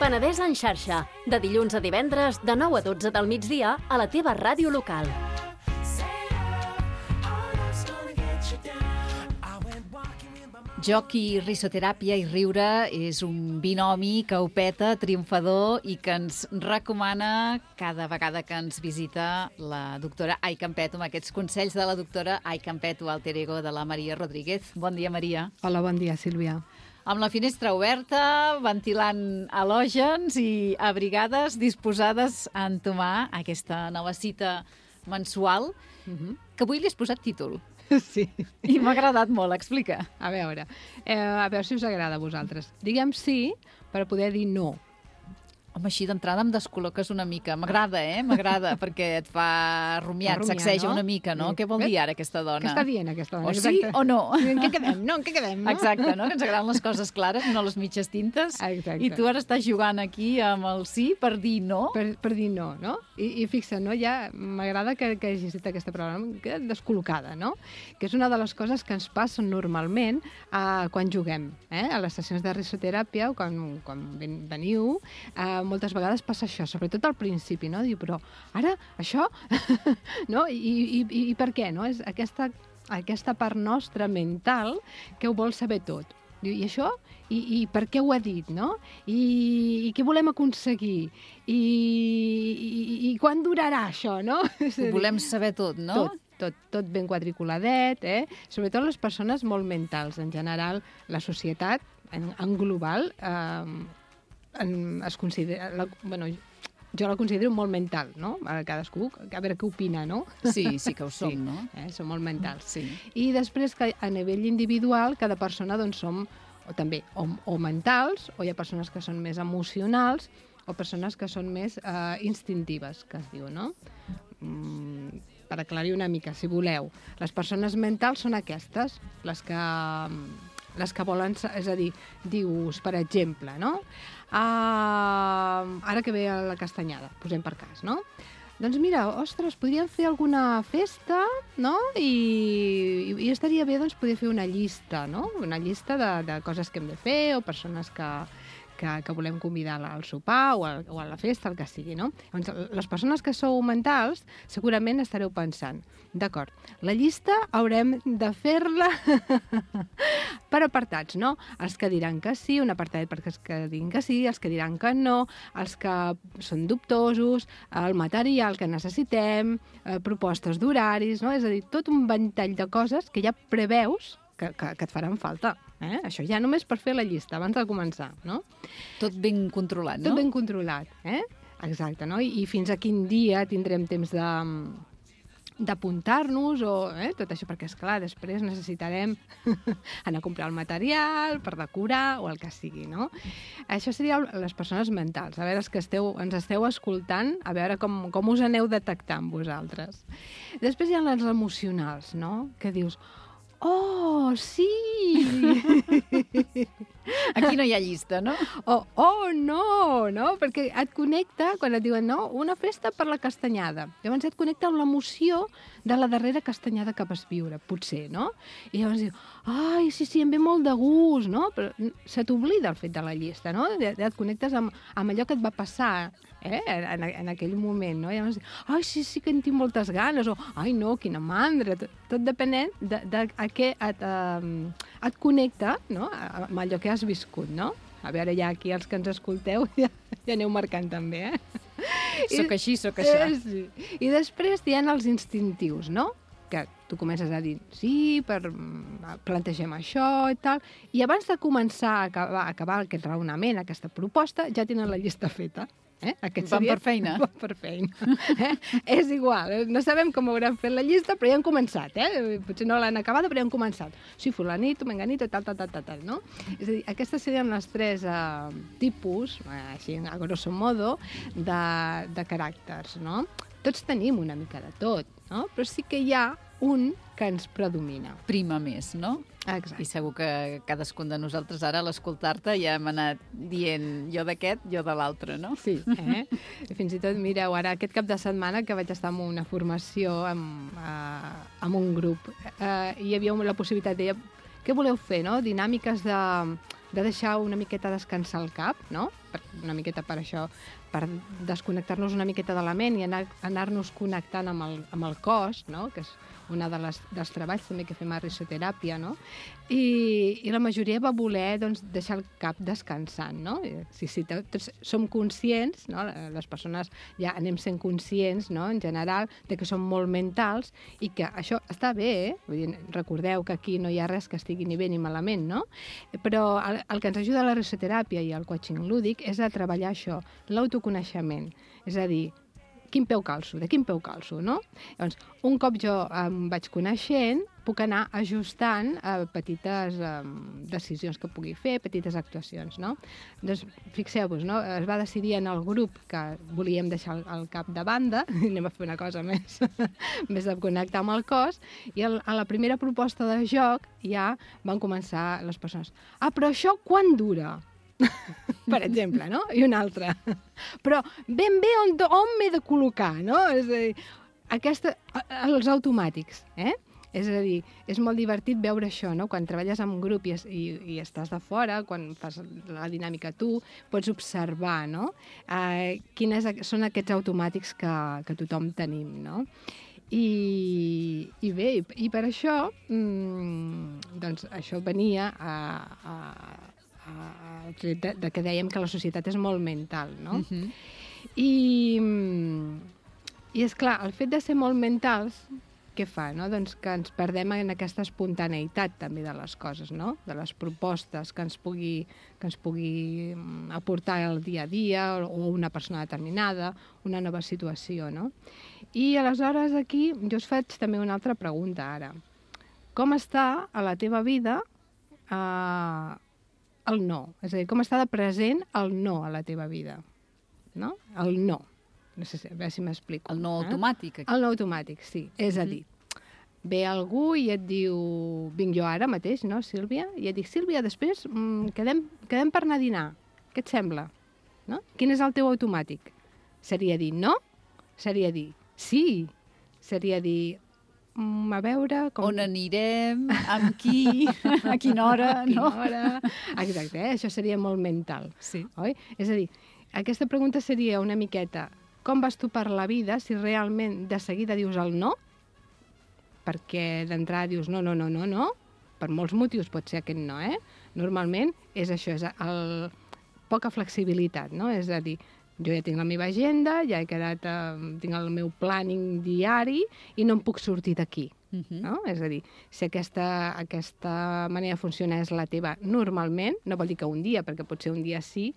Penedès en xarxa, de dilluns a divendres, de 9 a 12 del migdia, a la teva ràdio local. Joc i risoteràpia i riure és un binomi que ho peta, triomfador, i que ens recomana cada vegada que ens visita la doctora Ai Campeto, amb aquests consells de la doctora Ai Campeto, alter ego de la Maria Rodríguez. Bon dia, Maria. Hola, bon dia, Sílvia. Amb la finestra oberta, ventilant halògens i abrigades, disposades a entomar aquesta nova cita mensual, que avui li has posat títol. Sí. I m'ha agradat molt, explica. A veure si us agrada a vosaltres. Diguem sí per poder dir no. Home, així d'entrada em descol·loques una mica. M'agrada, M'agrada, perquè et fa rumiar, et sacseja una mica, no? Què vol dir ara aquesta dona? Què està dient aquesta dona? O sí o no? En què quedem? No, en què quedem? No? Exacte, no? Que ens agraden les coses clares, no les mitges tintes. Exacte. I tu ara estàs jugant aquí amb el sí per dir no. Per dir no, no? I fixa, no? Ja m'agrada que hagis dit aquesta paraula, m'he quedat descol·locada, no? Que és una de les coses que ens passen normalment quan juguem, a les sessions de risoteràpia, o quan veniu, moltes vegades passa això, sobretot al principi, no? Diu, però ara, això? No? I per què, no? És aquesta part nostra mental que ho vol saber tot. Diu, i això? I per què ho ha dit, no? I què volem aconseguir? I quan durarà això, no? Ho volem saber tot, no? Tot ben quadriculadet, Sobretot les persones molt mentals. En general, la societat, en global, es considera... jo la considero molt mental, no? Cadascú, a veure què opina, no? Sí que ho som, no? Som molt mentals. Sí. I després, que a nivell individual, cada persona, doncs, som també o mentals, o hi ha persones que són més emocionals, o persones que són més instintives, que es diu, no? Per aclarir una mica, si voleu. Les persones mentals són aquestes, les que volen, és a dir, dius, per exemple, no? Ara que ve la castanyada, posem per cas, no? Doncs mira, ostres, podríem fer alguna festa, no? I estaria bé, doncs, poder fer una llista, no? Una llista de coses que hem de fer o persones que volem convidar al sopar o a la festa, el que sigui, no? Llavors, les persones que sou mentals segurament estareu pensant, d'acord, la llista haurem de fer-la per apartats, no? Els que diran que sí, un apartat perquè els que diguin que sí, els que diran que no, els que són dubtosos, el material que necessitem, propostes d'horaris, no? És a dir, tot un ventall de coses que ja preveus que et faran falta. Això ja només per fer la llista, abans de començar, no? Tot ben controlat, no? Tot ben controlat, Exacte, no? I fins a quin dia tindrem temps d'apuntar-nos o tot això, perquè, esclar, després necessitarem anar a comprar el material per decorar o el que sigui, no? Això seria les persones mentals. A veure, els que ens esteu escoltant, a veure com us aneu detectant vosaltres. Després hi ha les emocionals, no? Que dius, oh, sí! Aquí no hi ha llista, no? Oh, no! Perquè et connecta, quan et diuen, no, una festa per la castanyada. Llavors et connecta amb l'emoció de la darrera castanyada que vas viure, potser, no? I llavors dius, ai, sí, em ve molt de gust, no? Però se t'oblida el fet de la llista, no? Et connectes amb allò que et va passar, en aquell moment, no? I llavors, ai, sí, que en tinc moltes ganes, o, ai, no, quina mandra, tot depenent de què et connecta, no? Amb allò que has viscut, no? A veure, ja aquí els que ens escolteu ja aneu marcant també, Soc així, soc això. Sí. I després hi ha els instintius, no? Que tu comences a dir, sí, plantegem això i tal, i abans de començar a acabar aquest raonament, aquesta proposta, ja tenen la llista feta. Van per feina. Van per feina. És igual, no sabem com hauran fet la llista, però ja han començat, Potser no l'han acabada, però ja han començat. Sí, fulanito, menganito, tal, no? És a dir, aquestes serien les tres tipus, així a grosso modo, de caràcters, no? Tots tenim una mica de tot, no? Però sí que hi ha un que ens predomina. Prima més, no? Exacte. I segur que cadascun de nosaltres ara a l'escoltar-te ja hem anat dient jo d'aquest, jo de l'altre, no? Sí, Fins i tot, mireu, ara aquest cap de setmana que vaig estar en una formació amb un grup, hi havia la possibilitat de què voleu fer, no? Dinàmiques de de deixar una miqueta descansar el cap, no? Una miqueta per això, per desconnectar-nos una miqueta de la ment i anar-nos connectant amb el cos, no? Que és un dels treballs també que fem a risoteràpia, no? I la majoria va voler doncs, deixar el cap descansant, no? Sí, tots som conscients, no? Les persones ja anem sent conscients, no? En general, de que som molt mentals i que això està bé, eh? Vull dir, recordeu que aquí no hi ha res que estigui ni bé ni malament, no? Però el que ens ajuda a la risoteràpia i al coaching lúdic és a treballar això, l'autoconeixement, és a dir, de quin peu calço, no? Llavors, un cop jo em vaig coneixent, puc anar ajustant petites decisions que pugui fer, petites actuacions, no? Doncs fixeu-vos, no? Es va decidir en el grup que volíem deixar el cap de banda, i anem a fer una cosa més, més de connectar amb el cos, i a la primera proposta de joc ja van començar les persones. Però això quan dura? Per exemple, no? I una altra. Però ben bé on m'he de col·locar, no? És a dir, els automàtics, eh? És a dir, és molt divertit veure això, no? Quan treballes en grup i estàs de fora, quan fas la dinàmica tu, pots observar, no? Quins són aquests automàtics que tothom tenim, no? I bé, i per això, doncs això venia de que dèiem que la societat és molt mental, no? I és clar, el fet de ser molt mentals, què fa, no? Doncs que ens perdem en aquesta espontaneïtat també de les coses, no? De les propostes que ens pugui aportar el dia a dia o una persona determinada, una nova situació, no? I aleshores aquí jo us faig també una altra pregunta ara. Com està a la teva vida el no? És a dir, com està de present el no a la teva vida? No? El no. No sé, a veure si m'explico. El no automàtic. El no automàtic, sí. És a dir, ve algú i et diu, vinc jo ara mateix, no, Sílvia? I et dic, Sílvia, després quedem per anar a dinar. Què et sembla? No? Quin és el teu automàtic? Seria dir no? Seria dir sí? Seria dir a veure... On anirem, amb qui, a quina hora, no? Exacte, això seria molt mental, sí. Oi? És a dir, aquesta pregunta seria una miqueta, com vas tu per la vida si realment de seguida dius el no? Perquè d'entrada dius no, per molts motius pot ser aquest no, eh? Normalment és això, és poca flexibilitat, no? És a dir, jo ja tinc la meva agenda, ja he quedat, tinc el meu planning diari i no em puc sortir d'aquí. No? És a dir, si aquesta manera de funcionar és la teva normalment, no vol dir que un dia, perquè pot ser un dia sí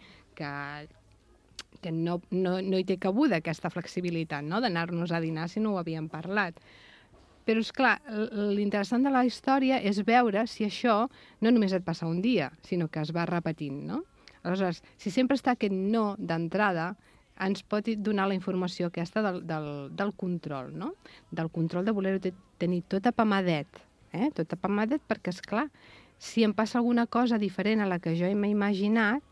que no hi té cabuda aquesta flexibilitat, no? D'anar-nos a dinar si no ho havíem parlat. Però, esclar, l'interessant de la història és veure si això no només et passa un dia, sinó que es va repetint, no? Aleshores, si sempre està aquest no d'entrada, ens pot donar la informació aquesta del control, no? Del control de voler-ho tenir tot apamadet, tot apamadet perquè, esclar, si em passa alguna cosa diferent a la que jo m'he imaginat,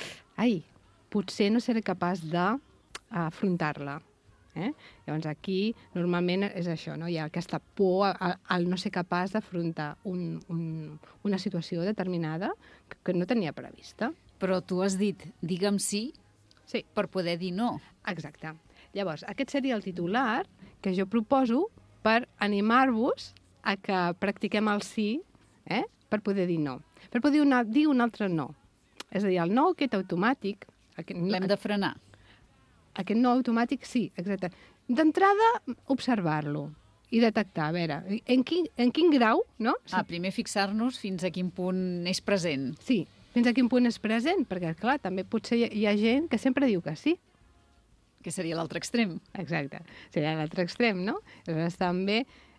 potser no seré capaç d'afrontar-la. Llavors aquí normalment és això, no? Hi ha aquesta por al no ser capaç d'afrontar una situació determinada que no tenia prevista. Però tu has dit, digue'm sí, per poder dir no. Exacte. Llavors, aquest seria el titular que jo proposo per animar-vos a que practiquem el sí, per poder dir no. Per poder dir un altre no. És a dir, el no aquest automàtic... L'hem de frenar. Aquest no automàtic, sí, exacte. D'entrada, observar-lo i detectar, a veure, en quin grau, no? Primer fixar-nos fins a quin punt és present. Sí, fins a quin punt és present, perquè, clar, també potser hi ha gent que sempre diu que sí. Que seria l'altre extrem. Exacte, seria l'altre extrem, no? Aleshores, també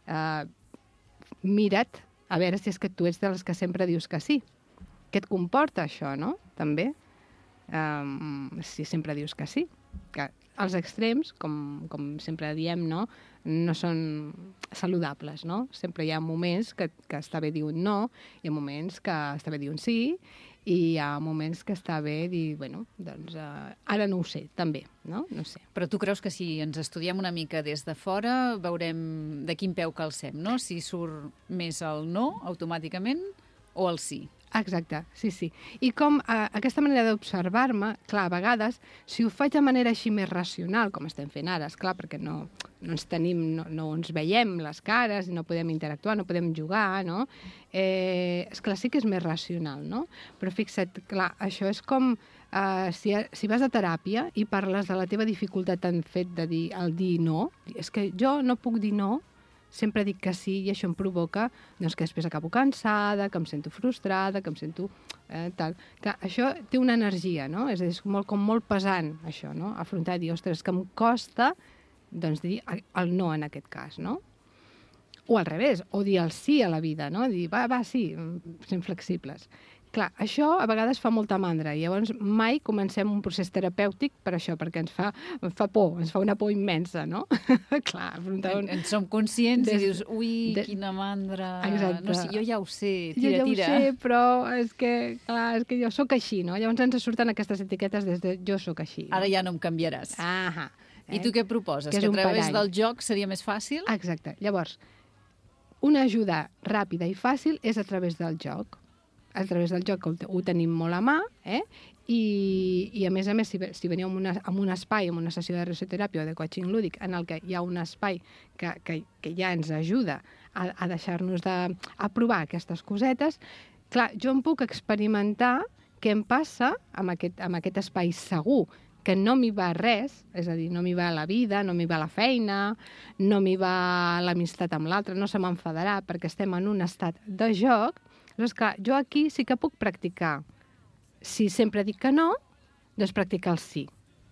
mira't a veure si és que tu ets dels que sempre dius que sí. Què et comporta això, no? També, si sempre dius que sí. Que els extrems, com sempre diem, no són saludables, no? Sempre hi ha moments que està bé dir un no, hi ha moments que està bé dir un sí, i hi ha moments que està bé dir, bueno, doncs ara no ho sé, també, no? No sé. Però tu creus que si ens estudiem una mica des de fora veurem de quin peu calcem, no? Si surt més el no automàticament o el sí? Exacte, sí. I com aquesta manera d'observar-me, clar, a vegades, si ho faig de manera així més racional, com estem fent ara, esclar, perquè no ens tenim, no ens veiem les cares, no podem interactuar, no podem jugar, no? Esclar, sí que és més racional, no? Però fixa't, clar, això és com si vas a teràpia i parles de la teva dificultat en fet de dir el dir no, és que jo no puc dir no, sempre dic que sí i això em provoca doncs, que després acabo cansada, que em sento frustrada, que em sento tal. Clar, això té una energia, no? És molt pesant, això, no? Afrontar i dir, ostres, que em costa doncs, dir el no en aquest cas, no? O al revés, o dir el sí a la vida, no? Dir, va, sí, sent flexibles. Clar, això a vegades fa molta mandra i llavors mai comencem un procés terapèutic per això, perquè ens fa por, ens fa una por immensa, no? Clar, afrontar En som conscients i dius, ui, quina mandra. Exacte. No sé, jo ja ho sé, tira. Jo ja ho sé, però és que jo sóc així, no? Llavors ens surten aquestes etiquetes des de jo sóc així. No? Ara ja no em canviaràs. Ahà. I tu què proposes? Que a través del joc seria més fàcil? Exacte. Llavors, una ajuda ràpida i fàcil és a través del joc. A través del joc ho tenim molt a mà, i a més, si veniu en un espai, en una sessió de risoteràpia o de coaching lúdic, en el que hi ha un espai que ja ens ajuda a deixar-nos a provar aquestes cosetes, clar, jo em puc experimentar què em passa amb aquest espai segur, que no m'hi va res, és a dir, no m'hi va la vida, no m'hi va la feina, no m'hi va l'amistat amb l'altre, no se m'enfadarà perquè estem en un estat de joc. Llavors, clar, jo aquí sí que puc practicar. Si sempre dic que no, doncs practicar el sí.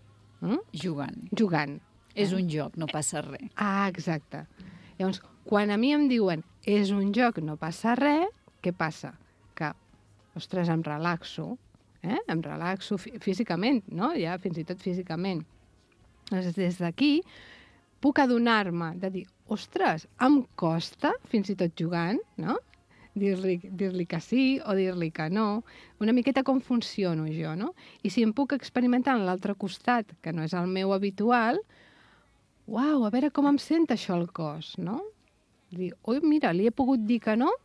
Jugant. És un joc, no passa res. Exacte. Llavors, quan a mi em diuen és un joc, no passa res, què passa? Que, ostres, em relaxo, em relaxo físicament, no? Ja fins i tot físicament. Doncs des d'aquí puc adonar-me de dir, ostres, em costa, fins i tot jugant, no? Dir-li que sí o dir-li que no, una miqueta com funciono jo, no? I si em puc experimentar en l'altre costat, que no és el meu habitual, uau, a veure com em sent això al cos, no? Dir, oi, mira, li he pogut dir que no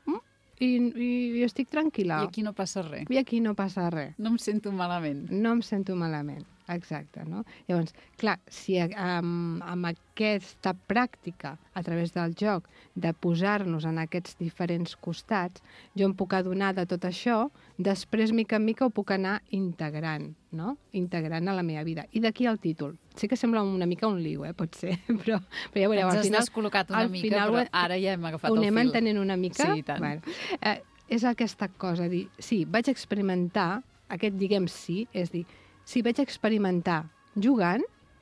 i estic tranquil·la. I aquí no passa res. I aquí no passa res. No em sento malament. No em sento malament, exacte, no? Llavors, clar, si amb aquesta pràctica, a través del joc, de posar-nos en aquests diferents costats, jo em puc adonar de tot això, després, mica en mica, ho puc anar integrant, no? Integrant a la meva vida. I d'aquí el títol. Sí que sembla una mica un liu, potser, però ja veureu, al final... Ens has descol·locat una mica, però ara ja hem agafat el fil. Ho anem entenent una mica? Sí, i tant. Bueno, és aquesta cosa, dir, sí, vaig experimentar, aquest diguem sí, és dir, si vaig experimentar jugant,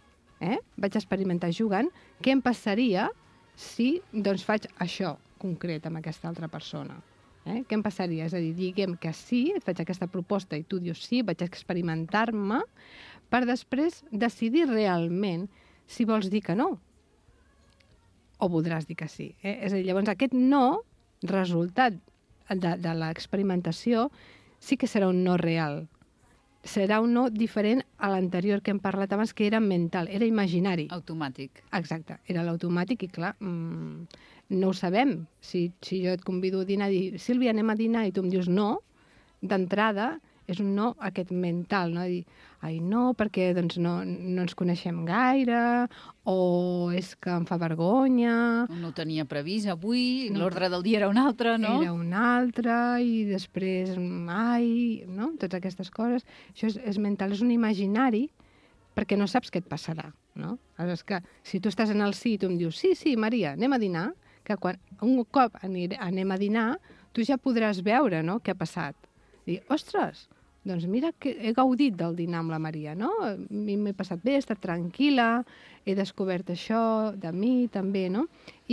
què em passaria si doncs, faig això concret amb aquesta altra persona? Què em passaria? És a dir, diguem que sí, et faig aquesta proposta i tu dius sí, vaig experimentar-me per després decidir realment si vols dir que no o voldràs dir que sí. És a dir, llavors aquest no, resultat de l'experimentació, sí que serà un no real. Serà un no diferent a l'anterior que hem parlat abans, que era mental, era imaginari. Automàtic. Exacte, era l'automàtic i clar, no ho sabem. Si jo et convido a dinar i dir, Sílvia, anem a dinar, i tu em dius no, d'entrada és un no aquest mental, no? Dir, ai no, perquè doncs, no ens coneixem gaire, o és que em fa vergonya... No ho tenia previst avui, l'ordre del dia era un altre, no? Era un altre, i després, ai, no? Totes aquestes coses. Això és mental, és un imaginari, perquè no saps què et passarà, no? És que si tu estàs en el sí i tu em dius, sí, Maria, anem a dinar, que quan un cop anem a dinar, tu ja podràs veure, no?, què ha passat. Dir, ostres, doncs mira que he gaudit del dinar amb la Maria, no? M'he passat bé, he estat tranquil·la, he descobert això de mi també, no?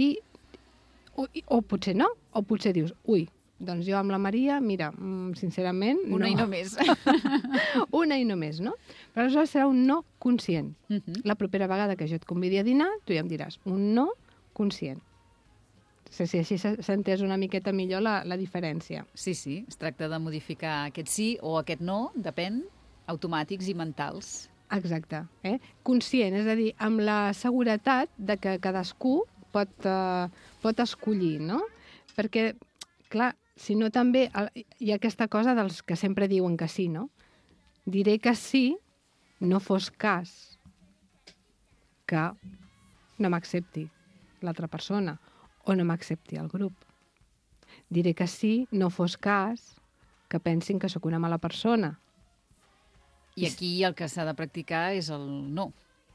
O potser no, o potser dius, ui, doncs jo amb la Maria, mira, sincerament... Una i no més. Una i no més, no? Però aleshores serà un no conscient. La propera vegada que jo et convidi a dinar, tu ja em diràs, un no conscient. Sí, així s'ha entès una miqueta millor la diferència. Sí, es tracta de modificar aquest sí o aquest no, depèn, automàtics i mentals. Exacte. Conscient, és a dir, amb la seguretat de que cadascú pot escollir, no? Perquè, clar, sinó també hi ha aquesta cosa dels que sempre diuen que sí, no? Diré que sí, no fos cas que no m'accepti l'altra persona o no m'accepti el grup. Diré que sí, no fos cas que pensin que sóc una mala persona. I aquí el que s'ha de practicar és el no.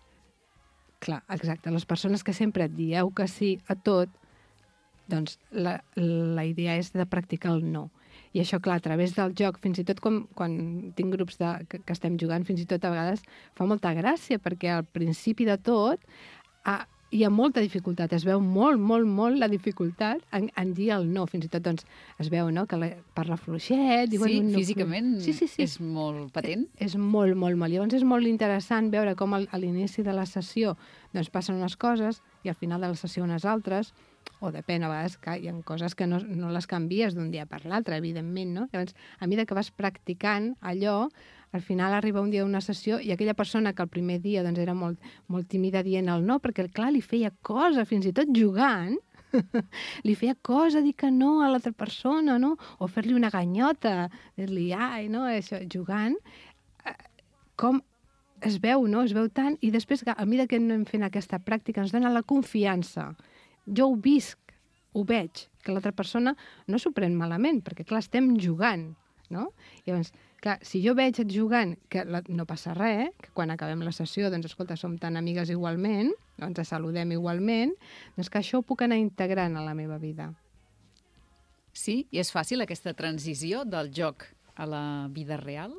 Clar, exacte. Les persones que sempre et dieu que sí a tot, doncs la idea és de practicar el no. I això, clar, a través del joc, fins i tot quan tinc grups que estem jugant, fins i tot a vegades fa molta gràcia, perquè al principi de tot hi ha molta dificultat, es veu molt la dificultat en dir el no. Fins i tot doncs, es veu, no?, que parla fluixet. Sí, físicament és molt patent. És molt. Llavors és molt interessant veure com a l'inici de la sessió doncs, passen unes coses i al final de la sessió unes altres, o depèn, a vegades que hi ha coses que no les canvies d'un dia per l'altre, evidentment, no? Llavors, a mesura que vas practicant allò, al final arriba un dia una sessió i aquella persona que el primer dia doncs, era molt tímida dient el no, perquè clar, li feia cosa, fins i tot jugant, li feia cosa dir que no a l'altra persona, no? O fer-li una ganyota, dir-li ai, no? Això, jugant, com es veu, no? Es veu tant, i després, a mesura que anem fent aquesta pràctica, ens dona la confiança. Jo ho visc, ho veig, que l'altra persona no s'ho pren malament, perquè, clar, estem jugant, no? Llavors, clar, si jo veig jugant que no passa res, que quan acabem la sessió, doncs, escolta, som tan amigues igualment, ens saludem igualment, doncs que això ho puc anar integrant a la meva vida. Sí? I és fàcil aquesta transició del joc a la vida real?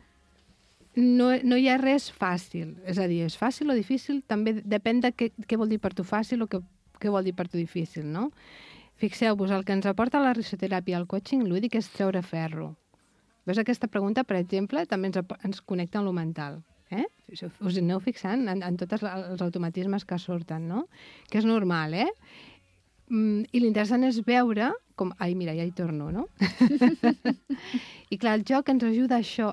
No hi ha res fàcil. És a dir, és fàcil o difícil, també depèn de què vol dir per tu fàcil o què vol dir per tu difícil, no? Fixeu-vos, el que ens aporta la risoteràpia al coaching lúdic és treure ferro. Veus, aquesta pregunta, per exemple, també ens connecta amb lo mental. Us aneu fixant en tots els automatismes que surten, no? Que és normal, I l'interessant és veure com... Ai, mira, ja hi torno, no? I clar, el joc ens ajuda a això,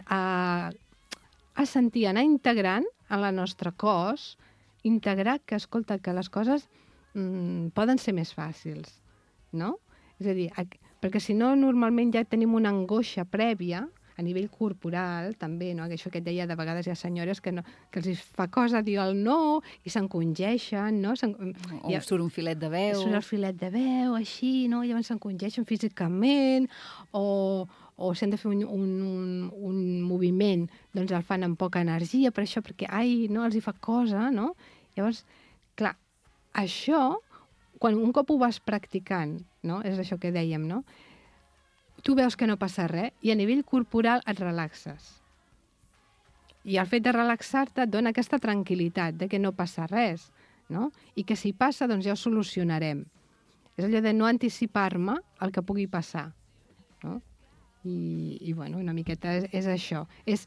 a sentir, a anar integrant a la nostre cos, integrar que, escolta, que les coses poden ser més fàcils, no? És a dir, perquè si no, normalment ja tenim una angoixa prèvia, a nivell corporal, també, no? Això que et deia, de vegades hi ha senyores que els fa cosa dir el no i s'encongeixen, no? O surt un filet de veu. Surt el filet de veu, així, no? Llavors s'encongeixen físicament, o si han de fer un moviment, doncs el fan amb poca energia, per això, perquè, no, els hi fa cosa, no? Llavors, clar, això, quan un cop ho vas practicant, no? És això que dèiem, no? Tu veus que no passa res i a nivell corporal et relaxes. I el fet de relaxar-te et dona aquesta tranquil·litat de que no passa res, no? I que si passa, doncs ja ho solucionarem. És allò de no anticipar-me el que pugui passar, no? I bueno, una miqueta és això.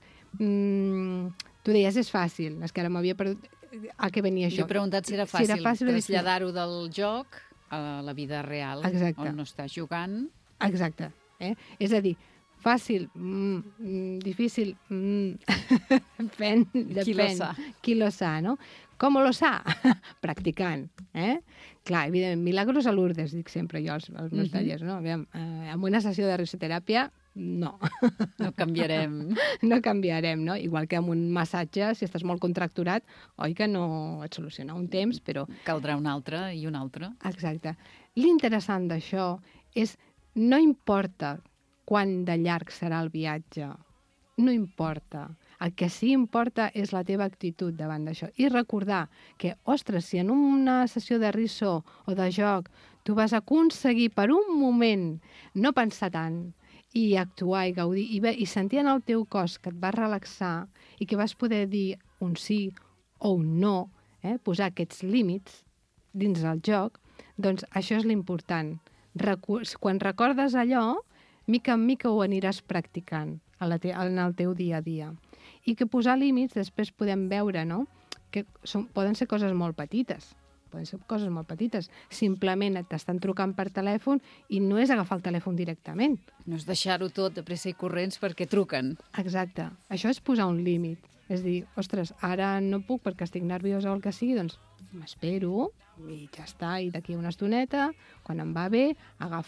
Tu deies, és fàcil, és que ara m'havia perdut a què venia això. Jo he preguntat si era fàcil traslladar-ho del joc a la vida real, on no estàs jugant. Exacte. És a dir, fàcil, difícil, depèn. Qui lo sa, no? Com lo sa? Practicant. Clar, evidentment, milagros a Lourdes, dic sempre jo als meus tallers, no? Amb una sessió de risoteràpia, no. No canviarem. No canviarem, no? Igual que amb un massatge, si estàs molt contracturat, oi que no et soluciona un temps, però... Caldrà un altre i un altre. Exacte. L'interessant d'això és no importa quant de llarg serà el viatge, no importa. El que sí importa és la teva actitud davant d'això. I recordar que, ostres, si en una sessió de riso o de joc tu vas aconseguir per un moment no pensar tant i actuar i gaudir i sentir en el teu cos que et vas relaxar i que vas poder dir un sí o un no, posar aquests límits dins del joc, doncs això és l'important. Quan recordes allò, mica en mica ho aniràs practicant en el teu dia a dia. I que posar límits després podem veure, no?, que poden ser coses molt petites. Simplement t'estan trucant per telèfon i no és agafar el telèfon directament. No és deixar-ho tot de pressa i corrents perquè truquen. Exacte. Això és posar un límit. És dir, ostres, ara no puc perquè estic nerviosa o el que sigui, doncs m'espero i ja està. I d'aquí una estoneta, quan em va bé, agafo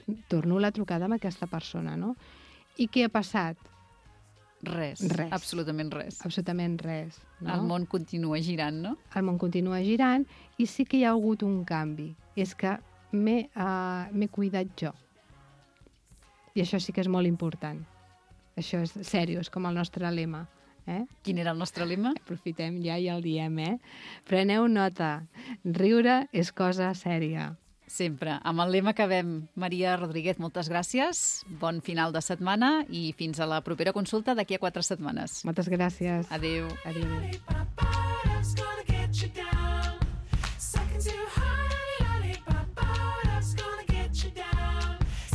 torno la trucada amb aquesta persona, no? I què ha passat? Res. Absolutament res. Absolutament res. No? El món continua girant, no? El món continua girant i sí que hi ha hagut un canvi. És que m'he cuidat jo. I això sí que és molt important. Això és sèrio, és com el nostre lema. Quin era el nostre lema? Aprofitem ja i el diem, Preneu nota. Riure és cosa sèria. Sempre. Amb el lema acabem. Maria Rodríguez, moltes gràcies. Bon final de setmana i fins a la propera consulta d'aquí a 4 setmanes. Moltes gràcies. Adéu. Adéu.